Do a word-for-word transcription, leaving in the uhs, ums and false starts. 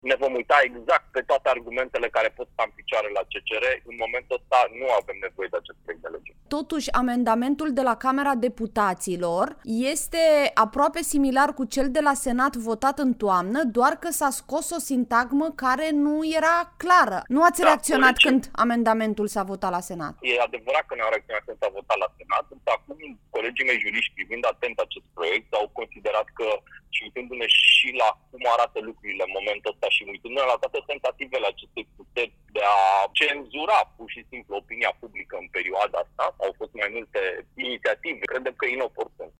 ne vom uita exact pe toate argumentele care pot sta în picioare la C C R. În momentul ăsta nu avem nevoie de acest proiect de lege. Totuși, amendamentul de la Camera Deputaților este aproape similar cu cel de la Senat votat în toamnă, doar că s-a scos o sintagmă care nu era clară. Nu ați da, reacționat colegii... când amendamentul s-a votat la Senat? E adevărat că ne-au reacționat când s-a votat la Senat, însă acum colegii mei juriști, privind atent acest proiect, au considerat că, și uitându-ne și la cum arată lucrurile în momentul ăsta și uitându-ne la toate tentativele acestei puteri de a cenzura pur și simplu opinia publică în perioada asta, au fost mai multe inițiative, credem că inoportun.